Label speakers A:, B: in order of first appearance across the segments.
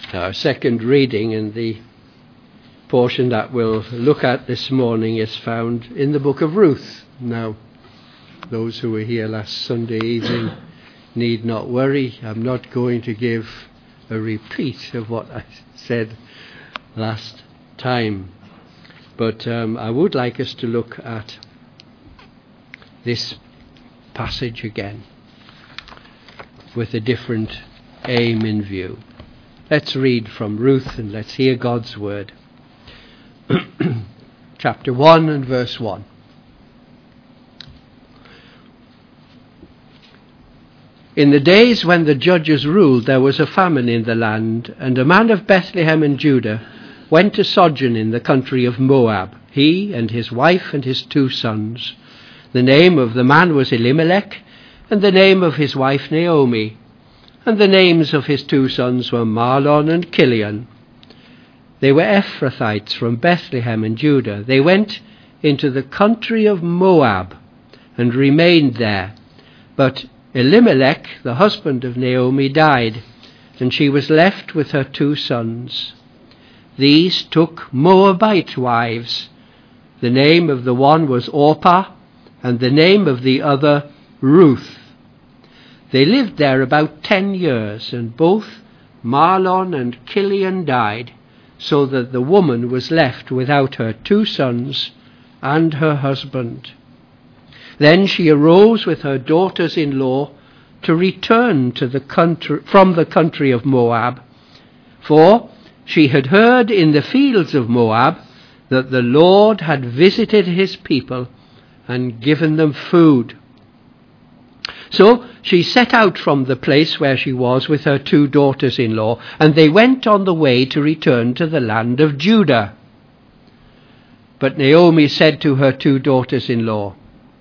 A: Our second reading in the portion that we'll look at this morning is found in the book of Ruth. Now, those who were here last Sunday evening need not worry. I'm not going to give a repeat of what I said last time. But I would like us to look at this passage again with a different aim in view. Let's read from Ruth and let's hear God's word. Chapter 1 and verse 1. In the days when the judges ruled, there was a famine in the land, and a man of Bethlehem in Judah went to sojourn in the country of Moab, he and his wife and his 2 sons. The name of the man was Elimelech, and the name of his wife Naomi, and the names of his 2 sons were Mahlon and Chilion. They were Ephrathites from Bethlehem in Judah. They went into the country of Moab and remained there. But Elimelech, the husband of Naomi, died, and she was left with her 2 sons. These took Moabite wives. The name of the one was Orpah, and the name of the other Ruth. They lived there about 10 years, and both Mahlon and Chilion died, so that the woman was left without her 2 sons and her husband. Then she arose with her daughters-in-law to return to the country, from the country of Moab, for she had heard in the fields of Moab that the Lord had visited his people and given them food. So she set out from the place where she was with her 2 daughters-in-law, and they went on the way to return to the land of Judah. But Naomi said to her 2 daughters-in-law,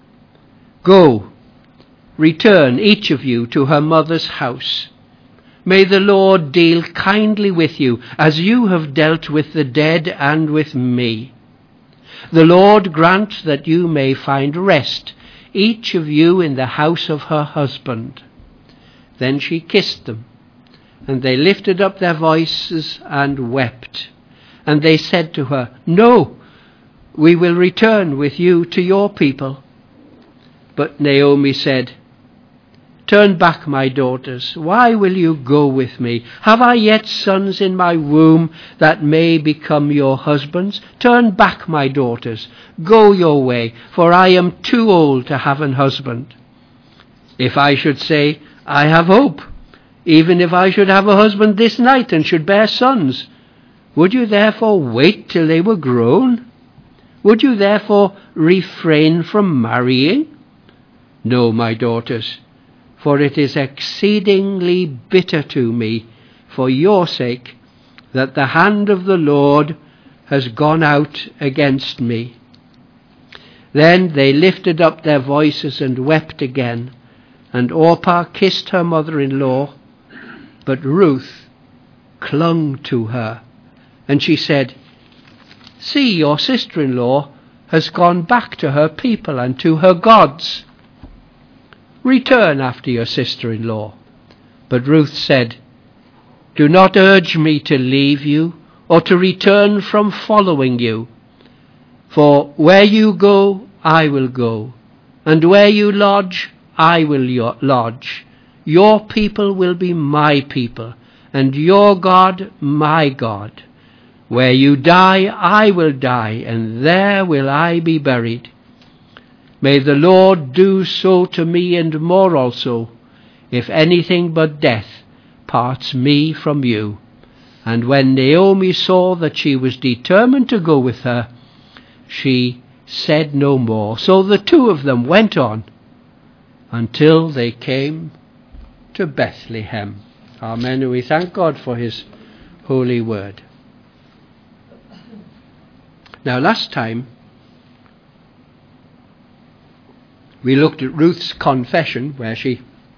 A: "Go, return each of you to her mother's house. May the Lord deal kindly with you, as you have dealt with the dead and with me. The Lord grant that you may find rest, each of you in the house of her husband." Then she kissed them, and they lifted up their voices and wept. And they said to her, "No, we will return with you to your people." But Naomi said, "Turn back, my daughters. Why will you go with me? Have I yet sons in my womb that may become your husbands? Turn back, my daughters. Go your way, for I am too old to have an husband. If I should say, I have hope, even if I should have a husband this night and should bear sons, would you therefore wait till they were grown? Would you therefore refrain from marrying? No, my daughters, for it is exceedingly bitter to me for your sake that the hand of the Lord has gone out against me." Then they lifted up their voices and wept again, and Orpah kissed her mother-in-law, but Ruth clung to her, and she said, "See, your sister-in-law has gone back to her people and to her gods. Return after your sister-in-law." But Ruth said, "Do not urge me to leave you or to return from following you. For where you go, I will go, and where you lodge, I will lodge. Your people will be my people, and your God my God. Where you die, I will die, and there will I be buried. May the Lord do so to me and more also, if anything but death parts me from you." And when Naomi saw that she was determined to go with her, she said no more. So the 2 of them went on until they came to Bethlehem. Amen. And we thank God for his holy word. Now, last time we looked at Ruth's confession, where she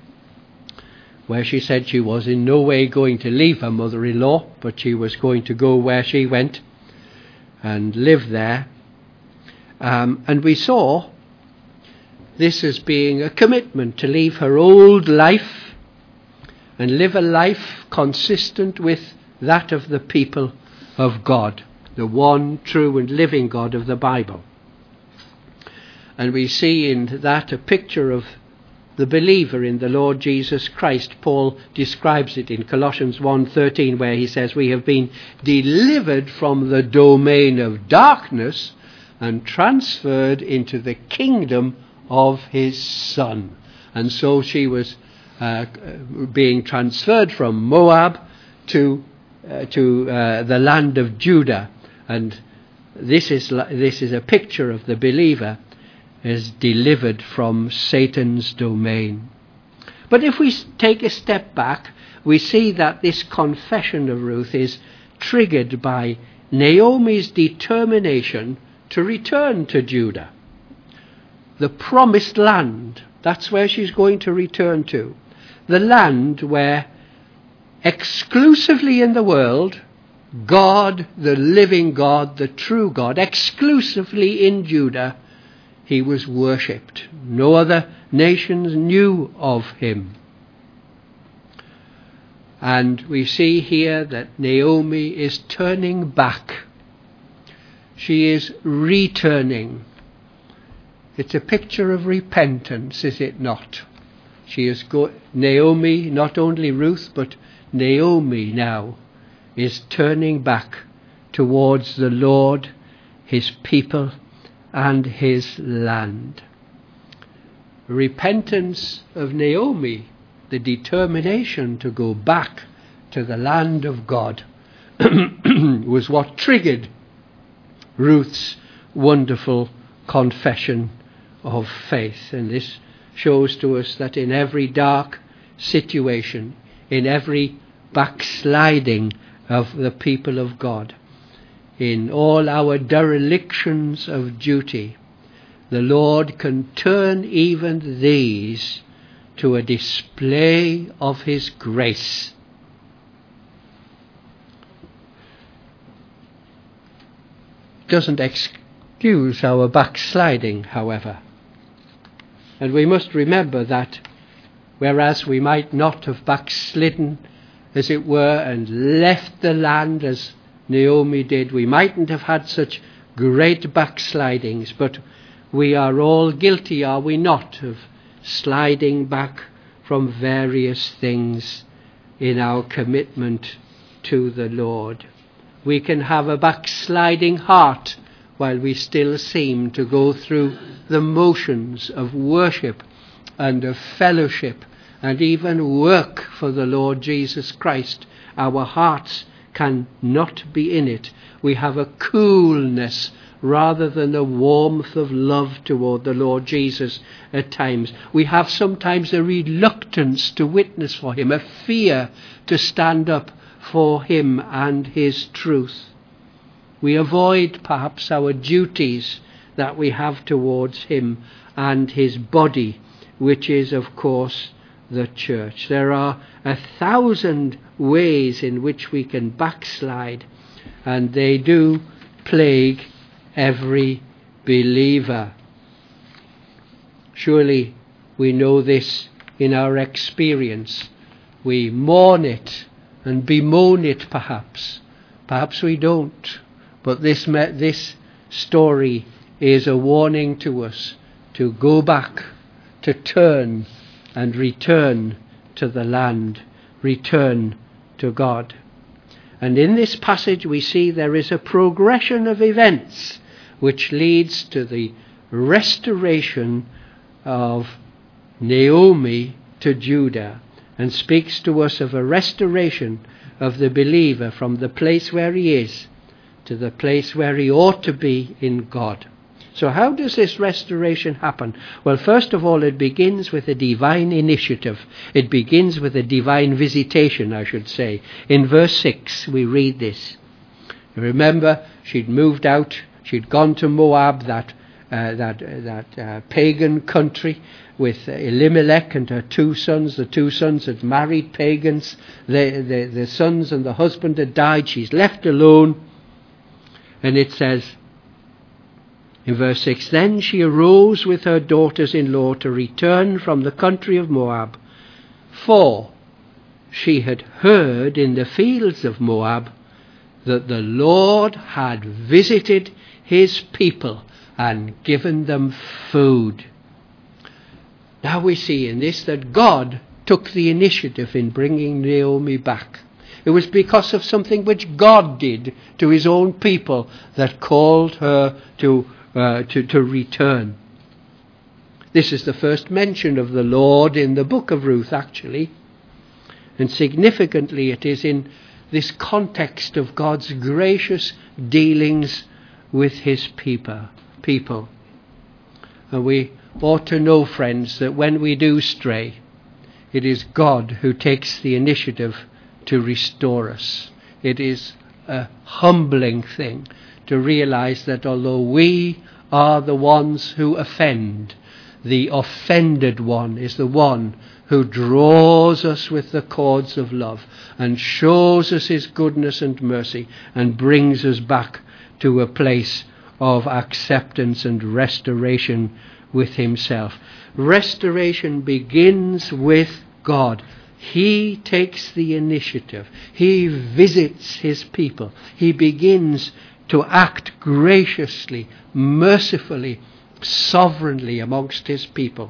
A: said she was in no way going to leave her mother-in-law, but she was going to go where she went and live there. And we saw this as being a commitment to leave her old life and live a life consistent with that of the people of God, the one true and living God of the Bible. And we see in that a picture of the believer in the Lord Jesus Christ. Paul describes it in Colossians 1:13, where he says, we have been delivered from the domain of darkness and transferred into the kingdom of his Son. And so she was being transferred from Moab to the land of Judah. And this is a picture of the believer is delivered from Satan's domain. But if we take a step back, we see that this confession of Ruth is triggered by Naomi's determination to return to Judah. The promised land, that's where she's going to return to. The land where exclusively in the world, God, the living God, the true God, exclusively in Judah, he was worshipped. No other nations knew of him. And we see here that Naomi is turning back. She is returning. It's a picture of repentance, is it not? She is Naomi, not only Ruth, but Naomi now is turning back towards the Lord, his people, and his land. Repentance of Naomi, the determination to go back to the land of God, was what triggered Ruth's wonderful confession of faith. And this shows to us that in every dark situation, in every backsliding of the people of God, in all our derelictions of duty, the Lord can turn even these to a display of his grace. Doesn't excuse our backsliding, however. And we must remember that whereas we might not have backslidden, as it were, and left the land as Naomi did, we mightn't have had such great backslidings, but we are all guilty, are we not, of sliding back from various things in our commitment to the Lord. We can have a backsliding heart while we still seem to go through the motions of worship and of fellowship and even work for the Lord Jesus Christ. Our hearts can not be in it. We have a coolness rather than a warmth of love toward the Lord Jesus at times. We have sometimes a reluctance to witness for him, a fear to stand up for him and his truth. We avoid perhaps our duties that we have towards him and his body, which is of course the church. There are 1,000 ways in which we can backslide, and they do plague every believer. Surely we know this in our experience. We mourn it and bemoan it perhaps. Perhaps we don't. But this story is a warning to us to go back, to turn and return to the land, return to God. And in this passage we see there is a progression of events which leads to the restoration of Naomi to Judah, and speaks to us of a restoration of the believer from the place where he is to the place where he ought to be in God. So how does this restoration happen? Well, first of all, it begins with a divine initiative. It begins with a divine visitation, I should say. In verse 6, we read this. Remember, she'd moved out. She'd gone to Moab, that pagan country, with Elimelech and her 2 sons. The 2 sons had married pagans. The sons and the husband had died. She's left alone. And it says, in verse 6, then she arose with her daughters-in-law to return from the country of Moab, for she had heard in the fields of Moab that the Lord had visited his people and given them food. Now we see in this that God took the initiative in bringing Naomi back. It was because of something which God did to his own people that called her to return. This is the first mention of the Lord in the book of Ruth, actually. And significantly, it is in this context of God's gracious dealings with his people. And we ought to know, friends, that when we do stray, it is God who takes the initiative to restore us. It is a humbling thing to realize that although we are the ones who offend, the offended one is the one who draws us with the cords of love and shows us his goodness and mercy and brings us back to a place of acceptance and restoration with himself. Restoration begins with God. He takes the initiative. He visits his people. He begins to act graciously, mercifully, sovereignly amongst his people.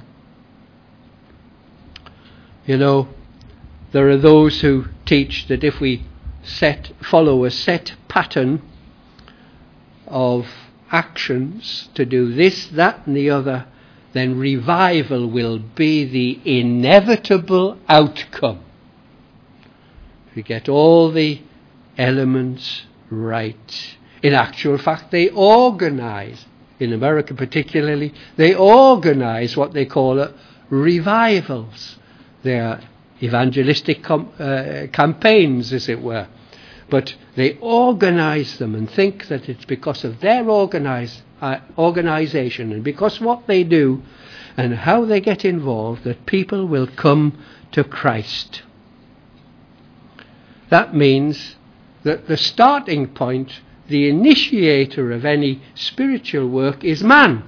A: You know, there are those who teach that if we follow a set pattern of actions to do this, that and the other, then revival will be the inevitable outcome. If you get all the elements right. In actual fact, they organize, in America particularly, they organize what they call revivals. They are evangelistic campaigns, as it were. But they organize them and think that it's because of their organization and because what they do and how they get involved that people will come to Christ. That means that the starting point, the initiator of any spiritual work is man.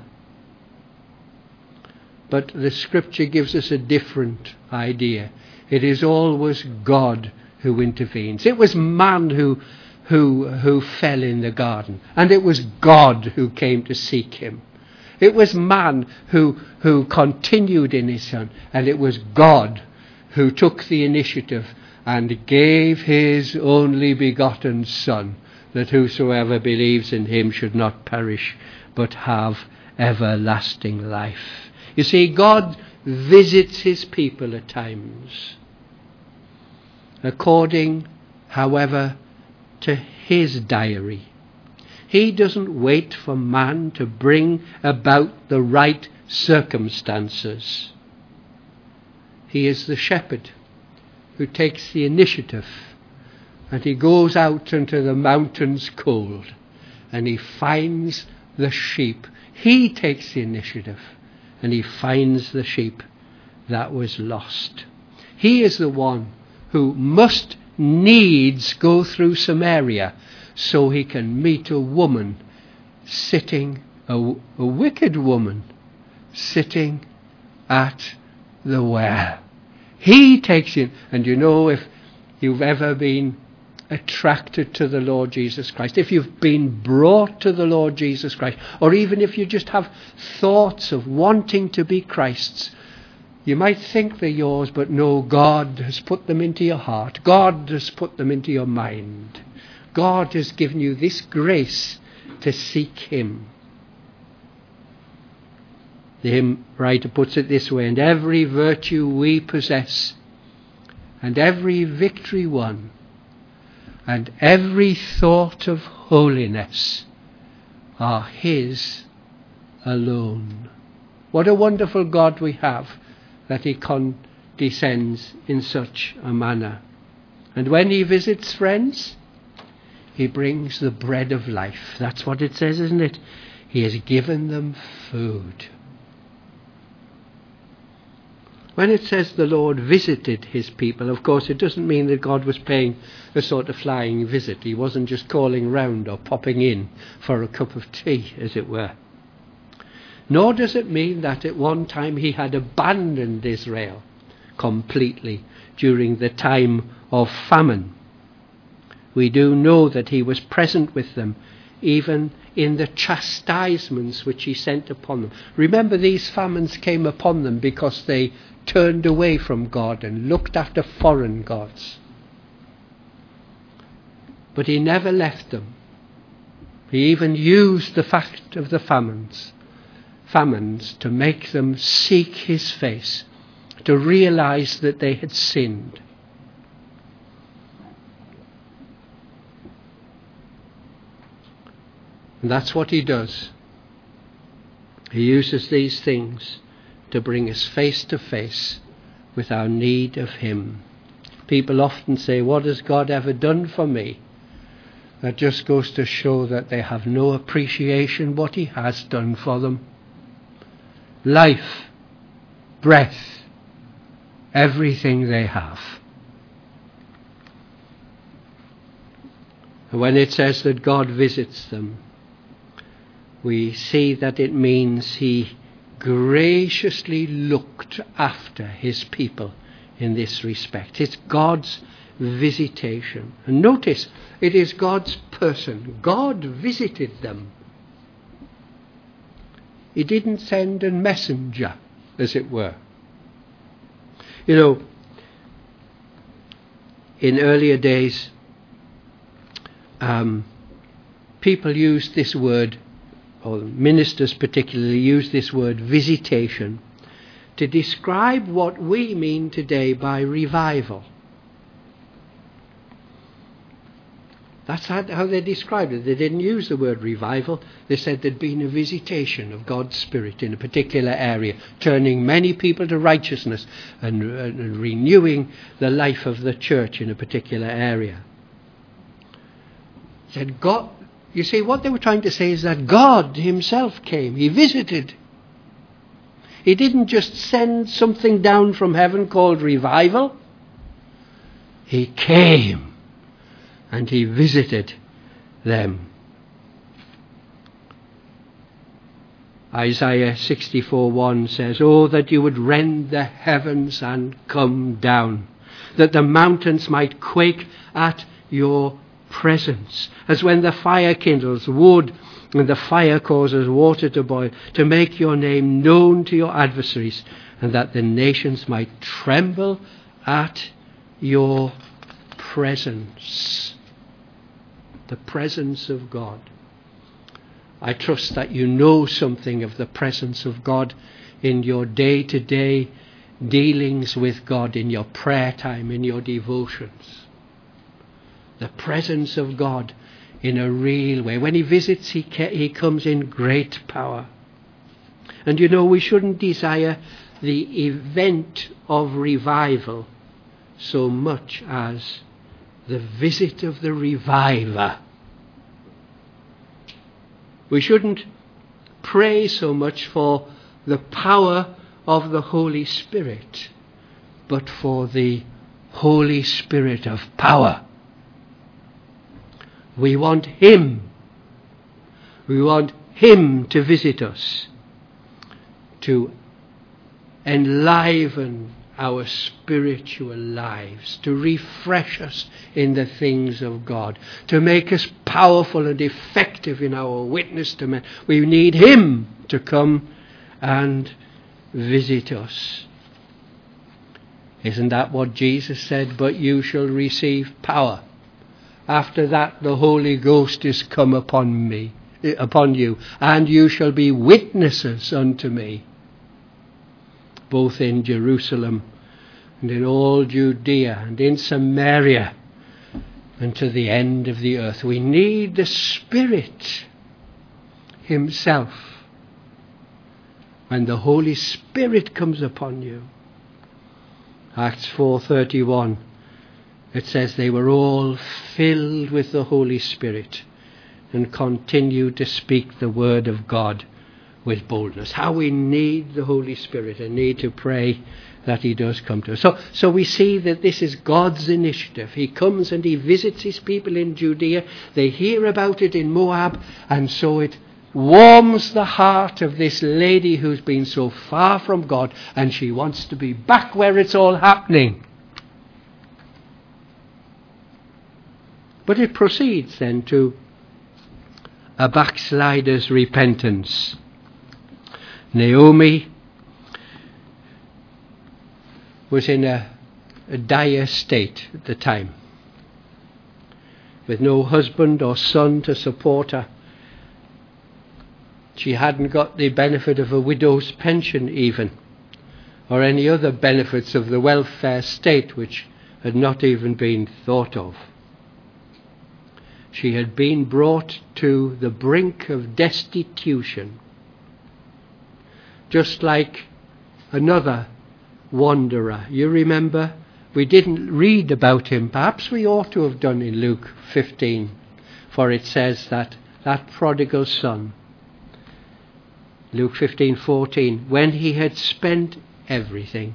A: But the scripture gives us a different idea. It is always God who intervenes. It was man who fell in the garden, and it was God who came to seek him. It was man who continued in his Son, and it was God who took the initiative and gave his only begotten Son, that whosoever believes in him should not perish, but have everlasting life. You see, God visits his people at times, according, however, to his diary. He doesn't wait for man to bring about the right circumstances. He is the shepherd who takes the initiative, and he goes out into the mountains cold and he finds the sheep. He takes the initiative and he finds the sheep that was lost. He is the one who must needs go through Samaria so he can meet a woman sitting, a wicked woman sitting at the well. He takes it. And you know, if you've ever been attracted to the Lord Jesus Christ, if you've been brought to the Lord Jesus Christ, or even if you just have thoughts of wanting to be Christ's, you might think they're yours, but no, God has put them into your heart. God has put them into your mind. God has given you this grace to seek him. The hymn writer puts it this way: and every virtue we possess, and every victory won, and every thought of holiness are his alone. What a wonderful God we have, that he condescends in such a manner. And when he visits friends, he brings the bread of life. That's what it says, isn't it? He has given them food. When it says the Lord visited his people, of course, it doesn't mean that God was paying a sort of flying visit. He wasn't just calling round or popping in for a cup of tea, as it were. Nor does it mean that at one time he had abandoned Israel. completely during the time of famine. We do know that he was present with them, even in the chastisements which he sent upon them. Remember, these famines came upon them because they turned away from God and looked after foreign gods. But he never left them. He even used the fact of the famines to make them seek his face, to realize that they had sinned. And that's what he does. He uses these things to bring us face to face with our need of him. People often say, what has God ever done for me? That just goes to show that they have no appreciation what he has done for them. Life, breath, everything they have. And when it says that God visits them, we see that it means he graciously looked after his people in this respect. It's God's visitation. And notice, it is God's person. God visited them. He didn't send a messenger, as it were. You know, in earlier days, people used this word, or ministers particularly used this word visitation, to describe what we mean today by revival. That's how they described it. They didn't use the word revival. They said there'd been a visitation of God's Spirit in a particular area, turning many people to righteousness and renewing the life of the church in a particular area. Said God. You see, what they were trying to say is that God himself came. He visited. He didn't just send something down from heaven called revival. He came and he visited them. Isaiah 64:1 says, "Oh, that you would rend the heavens and come down, that the mountains might quake at your presence, as when the fire kindles wood and the fire causes water to boil, to make your name known to your adversaries, and that the nations might tremble at your presence." The presence of God. I trust that you know something of the presence of God in your day-to-day dealings with God, in your prayer time, in your devotions. The presence of God in a real way. When he visits, he comes in great power. And you know, we shouldn't desire the event of revival so much as the visit of the reviver. We shouldn't pray so much for the power of the Holy Spirit, but for the Holy Spirit of power. We want him. We want him to visit us, to enliven our spiritual lives, to refresh us in the things of God, to make us powerful and effective in our witness to men. We need him to come and visit us. Isn't that what Jesus said? But you shall receive power. After that, the Holy Ghost is come upon you, and you shall be witnesses unto me, both in Jerusalem and in all Judea and in Samaria and to the end of the earth. We need the Spirit himself. When the Holy Spirit comes upon you, Acts 4:31, it says they were all filled with the Holy Spirit and continued to speak the word of God with boldness. How we need the Holy Spirit and need to pray that he does come to us. So we see that this is God's initiative. He comes and he visits his people in Judea. They hear about it in Moab, and so it warms the heart of this lady who's been so far from God, and she wants to be back where it's all happening. But it proceeds then to a backslider's repentance. Naomi was in a dire state at the time, with no husband or son to support her. She hadn't got the benefit of a widow's pension even, or any other benefits of the welfare state, which had not even been thought of. She had been brought to the brink of destitution, just like another wanderer. You remember, we didn't read about him. Perhaps we ought to have done in Luke 15, for it says that prodigal son, Luke 15:14, when he had spent everything,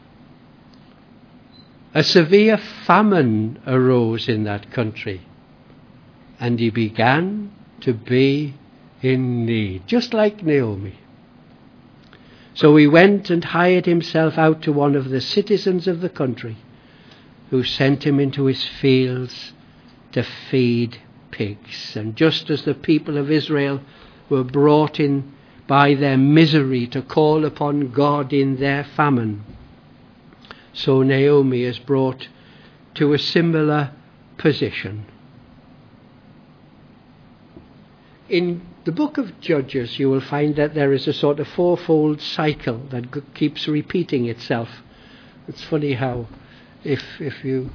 A: a severe famine arose in that country, and he began to be in need, just like Naomi. So he went and hired himself out to one of the citizens of the country, who sent him into his fields to feed pigs. And just as the people of Israel were brought in by their misery to call upon God in their famine, so Naomi is brought to a similar position. In the book of Judges, you will find that there is a sort of fourfold cycle that keeps repeating itself. It's funny how, if you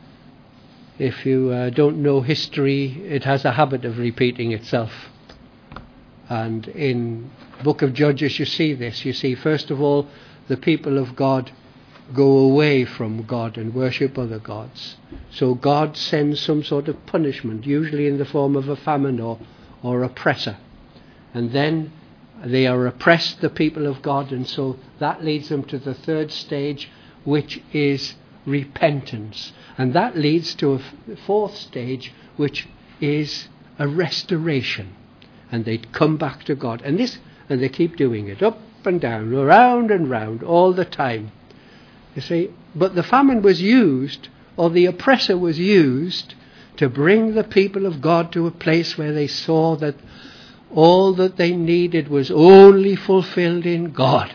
A: don't know history, it has a habit of repeating itself. And in the book of Judges, you see this. You see, first of all, the people of God go away from God and worship other gods. So God sends some sort of punishment, usually in the form of a famine or oppressor. And then they are oppressed, the people of God, and so that leads them to the third stage, which is repentance. And that leads to a fourth stage, which is a restoration. And they come back to God. And they keep doing it, up and down, around and round, all the time. You see, but the famine was used, or the oppressor was used, to bring the people of God to a place where they saw that all that they needed was only fulfilled in God.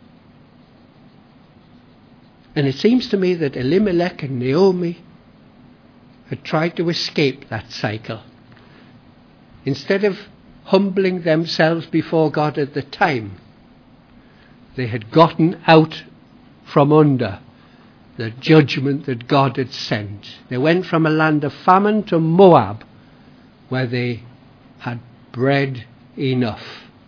A: And it seems to me that Elimelech and Naomi had tried to escape that cycle. Instead of humbling themselves before God at the time, they had gotten out from under the judgment that God had sent. They went from a land of famine to Moab, where they had bread enough.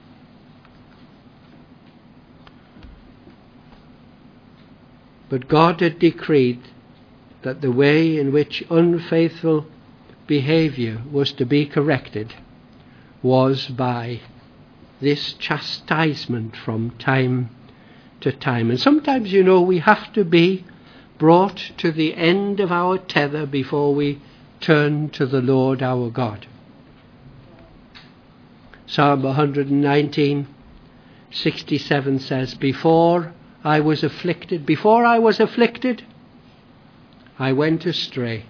A: But God had decreed that the way in which unfaithful behavior was to be corrected was by this chastisement from time to time. And sometimes, we have to be brought to the end of our tether before we turn to the Lord our God. Psalm 119:67 says, Before I was afflicted, I went astray.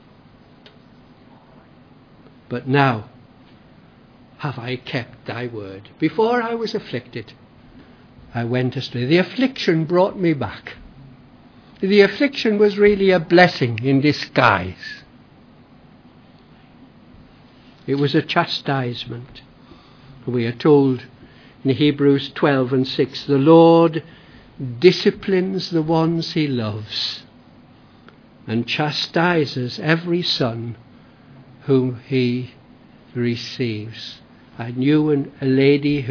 A: But now have I kept thy word. Before I was afflicted, I went astray. The affliction brought me back. The affliction was really a blessing in disguise. It was a chastisement. We are told in Hebrews 12:6, the Lord disciplines the ones he loves and chastises every son whom he receives. I knew a lady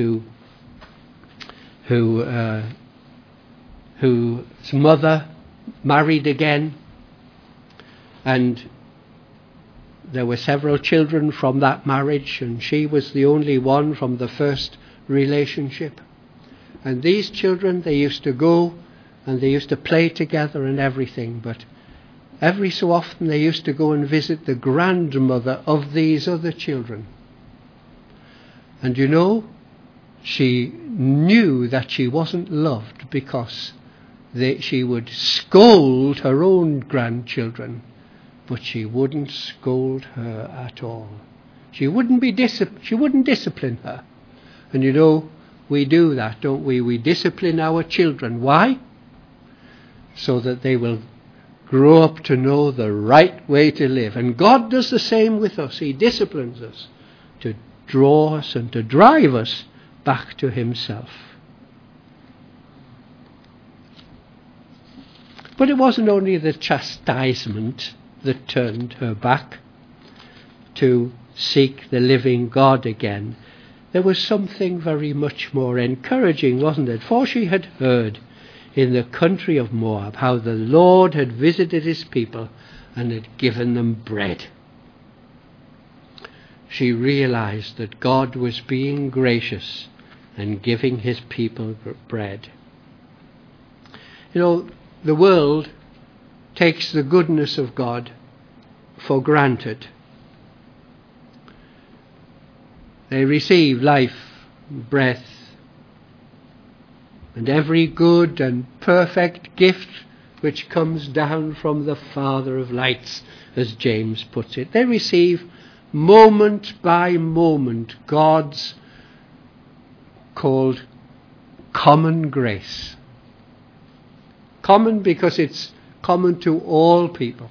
A: whose mother married again, and there were several children from that marriage, and she was the only one from the first relationship. And these children, they used to go and they used to play together and everything, but every so often they used to go and visit the grandmother of these other children. And you know, she knew that she wasn't loved because she would scold her own grandchildren, but she wouldn't scold her at all. She wouldn't discipline her. And you know, we do that, don't we? We discipline our children. Why? So that they will grow up to know the right way to live. And God does the same with us. He disciplines us to draw us and to drive us back to himself. But it wasn't only the chastisement that turned her back to seek the living God again. There was something very much more encouraging, wasn't it? For she had heard in the country of Moab how the Lord had visited his people and had given them bread. She realized that God was being gracious and giving his people bread. You know, the world takes the goodness of God for granted. They receive life, breath, and every good and perfect gift which comes down from the Father of lights, as James puts it. They receive moment by moment God's called common grace. Common because it's common to all people.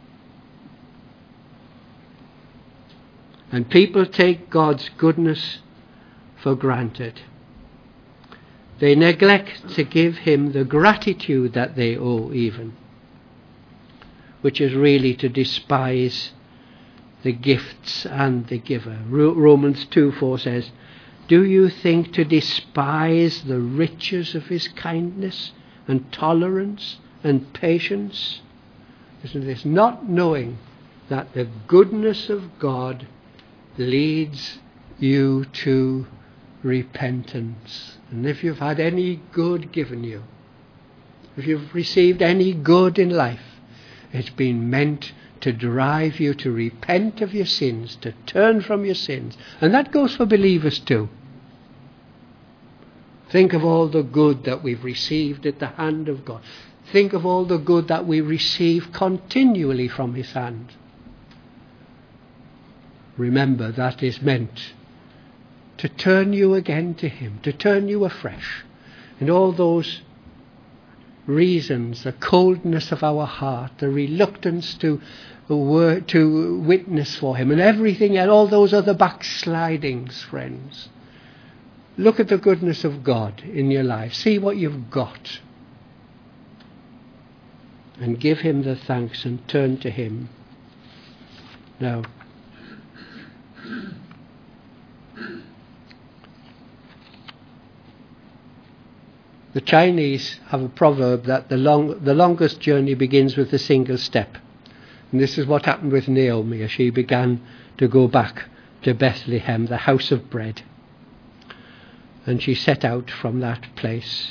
A: And people take God's goodness for granted. They neglect to give him the gratitude that they owe even, which is really to despise the gifts and the giver. Romans 2:4 says, "Do you think to despise the riches of his kindness and tolerance and patience?" Listen to this. Not knowing that the goodness of God leads you to repentance. And if you've had any good given you, if you've received any good in life, it's been meant to drive you to repent of your sins, to turn from your sins. And that goes for believers too. Think of all the good that we've received at the hand of God. Think of all the good that we receive continually from his hand. Remember, that is meant to turn you again to him, to turn you afresh. And all those reasons, the coldness of our heart, the reluctance to witness for him, and everything, and all those other backslidings, friends. Look at the goodness of God in your life. See what you've got. And give him the thanks and turn to him. Now, the Chinese have a proverb that the longest journey begins with a single step. And this is what happened with Naomi as she began to go back to Bethlehem, the house of bread. And she set out from that place.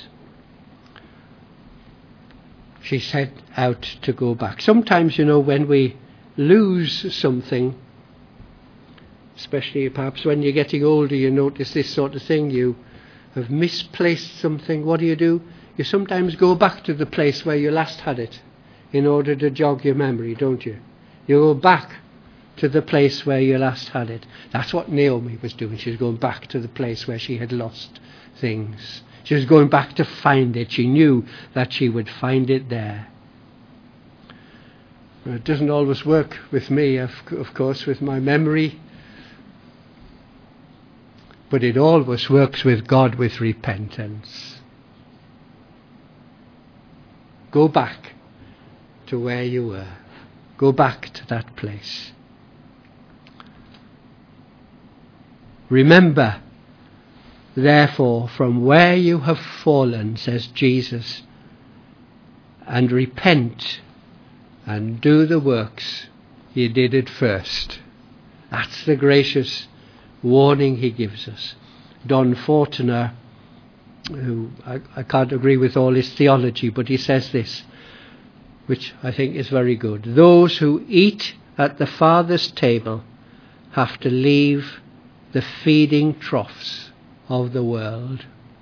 A: She set out to go back. Sometimes, you know, when we lose something, especially perhaps when you're getting older, you notice this sort of thing. You have misplaced something. What do? You sometimes go back to the place where you last had it in order to jog your memory, don't you? You go back to the place where you last had it. That's what Naomi was doing. She was going back to the place where she had lost things. She was going back to find it. She knew that she would find it there. It doesn't always work with me, of course, with my memory. But it always works with God with repentance. Go back to where you were. Go back to that place. Remember, therefore, from where you have fallen, says Jesus, and repent and do the works you did at first. That's the gracious warning he gives us. Don Fortner, who I can't agree with all his theology, but he says this, which I think is very good. Those who eat at the Father's table have to leave the feeding troughs of the world.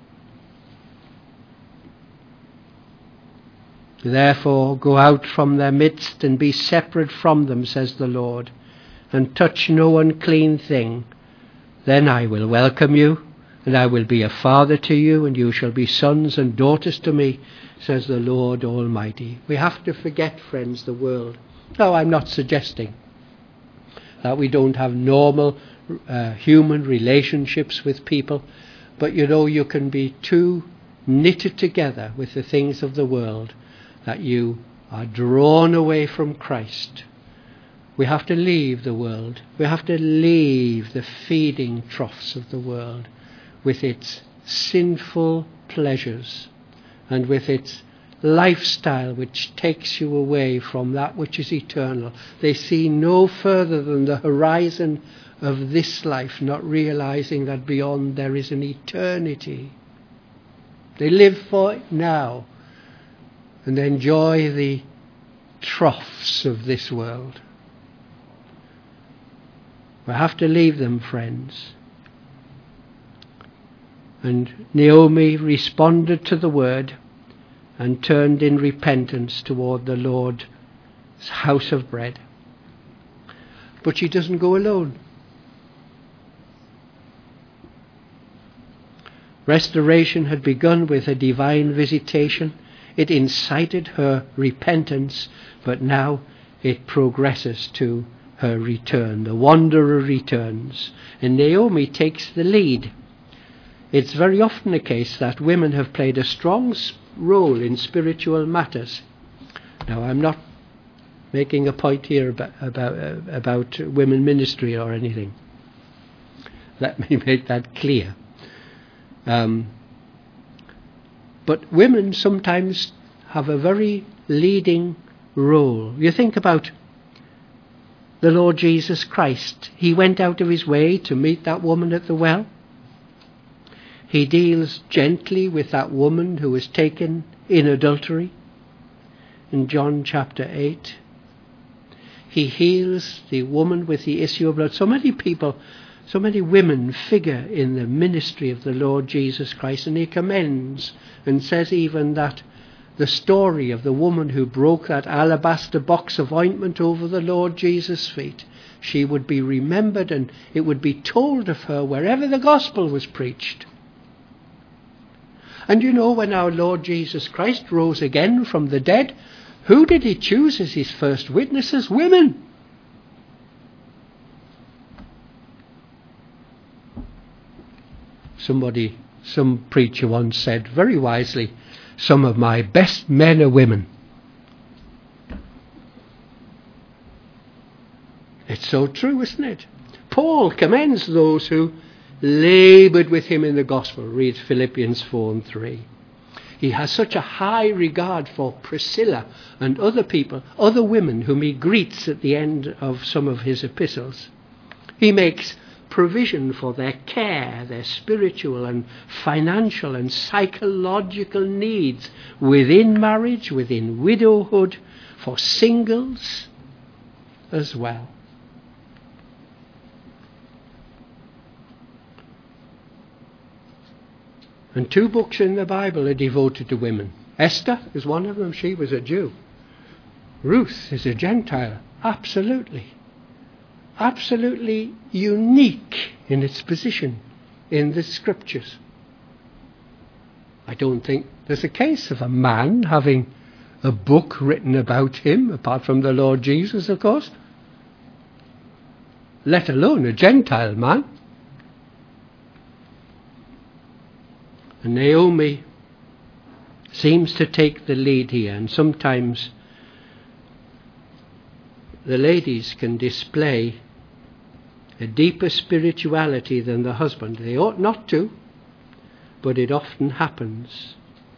A: Therefore go out from their midst and be separate from them, says the Lord, and touch no unclean thing. Then I will welcome you, and I will be a father to you, and you shall be sons and daughters to me, says the Lord Almighty. We have to forget, friends, the world. No, I'm not suggesting that we don't have normal human relationships with people, but you can be too knitted together with the things of the world that you are drawn away from Christ. We have to leave the world. We have to leave the feeding troughs of the world with its sinful pleasures and with its lifestyle which takes you away from that which is eternal. They see no further than the horizon of this life, not realizing that beyond there is an eternity. They live for it now and enjoy the troughs of this world. We have to leave them, friends. And Naomi responded to the word and turned in repentance toward the Lord's house of bread. But she doesn't go alone. Restoration had begun with a divine visitation. It incited her repentance, but now it progresses to her return. The wanderer returns, and Naomi takes the lead. It's very often the case that women have played a strong role in spiritual matters. Now, I'm not making a point here about women ministry or anything. Let me make that clear. But women sometimes have a very leading role. You think about the Lord Jesus Christ. He went out of his way to meet that woman at the well. He deals gently with that woman who was taken in adultery in John chapter 8. He heals the woman with the issue of blood. So many people, so many women figure in the ministry of the Lord Jesus Christ, and he commends and says even that the story of the woman who broke that alabaster box of ointment over the Lord Jesus' feet, she would be remembered and it would be told of her wherever the gospel was preached. And when our Lord Jesus Christ rose again from the dead, who did he choose as his first witnesses? Women. Some preacher once said very wisely, some of my best men are women. It's so true, isn't it? Paul commends those who laboured with him in the gospel. Read Philippians 4:3. He has such a high regard for Priscilla and other people, other women whom he greets at the end of some of his epistles. He makes provision for their care, their spiritual and financial and psychological needs within marriage, within widowhood, for singles as well. And 2 books in the Bible are devoted to women. Esther is one of them. She was a Jew. Ruth is a Gentile. Absolutely unique in its position in the scriptures. I don't think there's a case of a man having a book written about him, apart from the Lord Jesus, of course, let alone a Gentile man. And Naomi seems to take the lead here, and sometimes the ladies can display a deeper spirituality than the husband. They ought not to, but it often happens.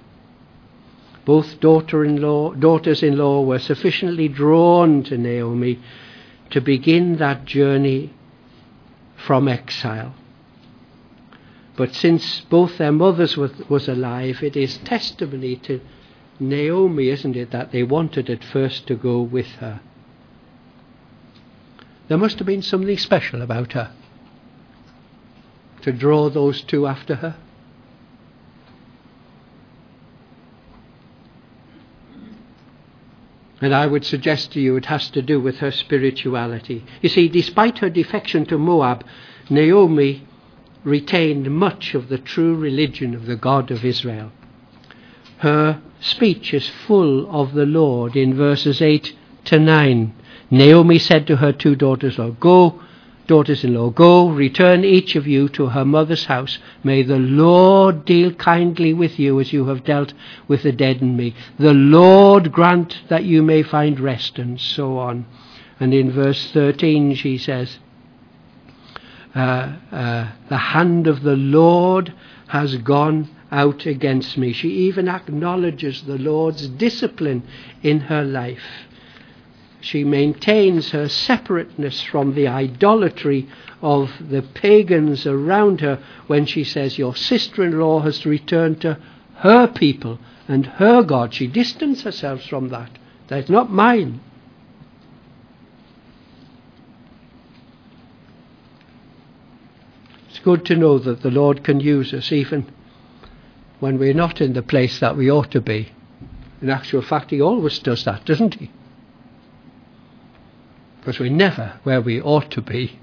A: Both daughters-in-law were sufficiently drawn to Naomi to begin that journey from exile. But since both their mothers was alive, it is testimony to Naomi, isn't it, that they wanted at first to go with her. There must have been something special about her. to draw those two after her? And I would suggest to you it has to do with her spirituality. You see, despite her defection to Moab, Naomi retained much of the true religion of the God of Israel. Her speech is full of the Lord in verses 8 to 9. Naomi said to her two daughters-in-law, go, return each of you to her mother's house. May the Lord deal kindly with you as you have dealt with the dead and me. The Lord grant that you may find rest, and so on. And in verse 13 she says, the hand of the Lord has gone out against me. She even acknowledges the Lord's discipline in her life. She maintains her separateness from the idolatry of the pagans around her when she says, your sister-in-law has returned to her people and her God. She distances herself from that. That's not mine. It's good to know that the Lord can use us even when we're not in the place that we ought to be. In actual fact, he always does that, doesn't he? Because we're never where we ought to be.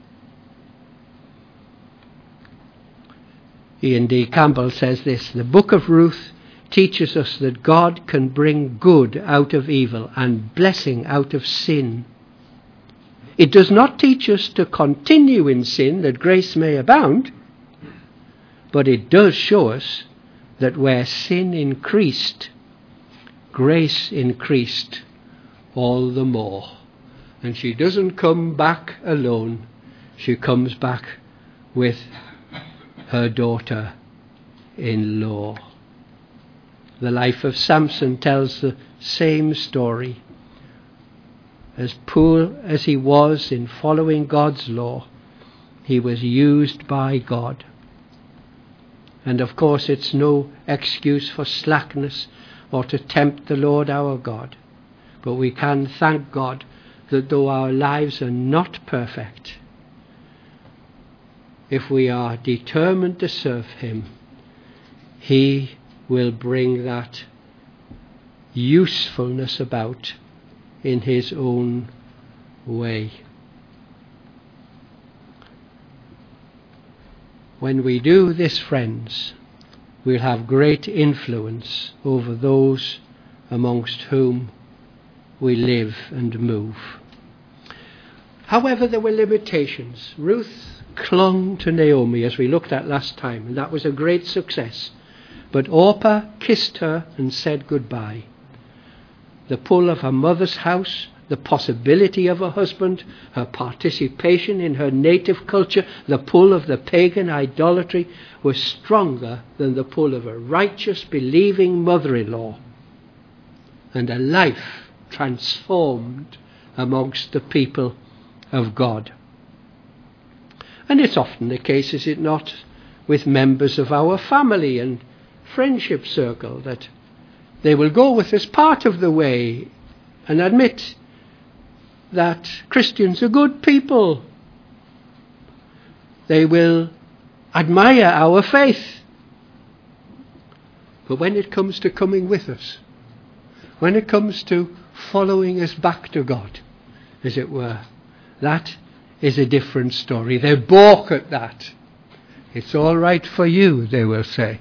A: Ian D. Campbell says this, the book of Ruth teaches us that God can bring good out of evil and blessing out of sin. It does not teach us to continue in sin that grace may abound, but it does show us that where sin increased, grace increased all the more. And she doesn't come back alone. She comes back with her daughter-in-law. The life of Samson tells the same story. As poor as he was in following God's law, he was used by God. And of course it's no excuse for slackness or to tempt the Lord our God. But we can thank God that though our lives are not perfect, if we are determined to serve him, he will bring that usefulness about in his own way. When we do this, friends, we'll have great influence over those amongst whom we live and move. However, there were limitations. Ruth clung to Naomi, as we looked at last time, and that was a great success. But Orpah kissed her and said goodbye. The pull of her mother's house, the possibility of a husband, her participation in her native culture, the pull of the pagan idolatry was stronger than the pull of a righteous, believing mother-in-law, and a life transformed amongst the people of God. And it's often the case, is it not, with members of our family and friendship circle, that they will go with us part of the way and admit that Christians are good people. They will admire our faith. But when it comes to coming with us, when it comes to following us back to God, as it were, that is a different story. They balk at that. It's all right for you, they will say.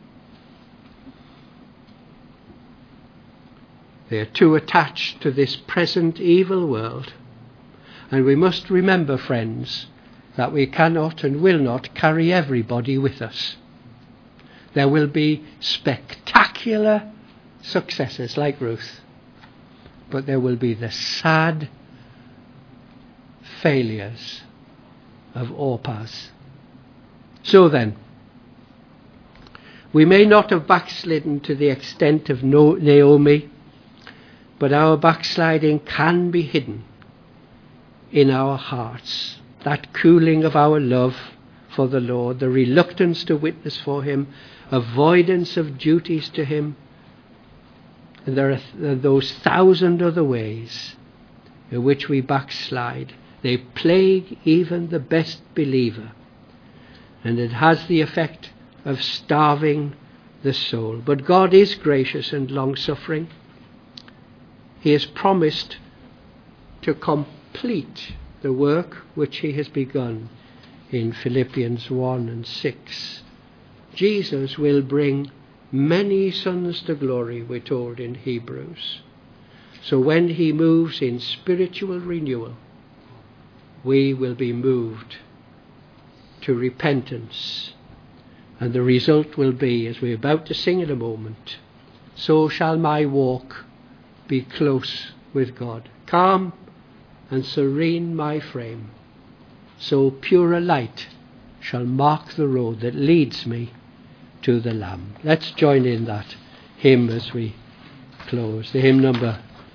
A: They are too attached to this present evil world. And we must remember, friends, that we cannot and will not carry everybody with us. There will be spectacular successes like Ruth, but there will be the sad failures of Orpah's. So then, we may not have backslidden to the extent of Naomi, but our backsliding can be hidden in our hearts. That cooling of our love for the Lord, the reluctance to witness for him, avoidance of duties to him. And there are those 1,000 other ways in which we backslide. They plague even the best believer. and it has the effect of starving the soul. But God is gracious and long-suffering. He has promised to complete the work which he has begun in Philippians 1 and 6. Jesus will bring many sons to glory, we're told in Hebrews. So when he moves in spiritual renewal, we will be moved to repentance. And the result will be, as we're about to sing in a moment, so shall my walk be close with God. Calm and serene my frame, so pure a light shall mark the road that leads me to the Lamb. Let's join in that hymn as we close. The hymn number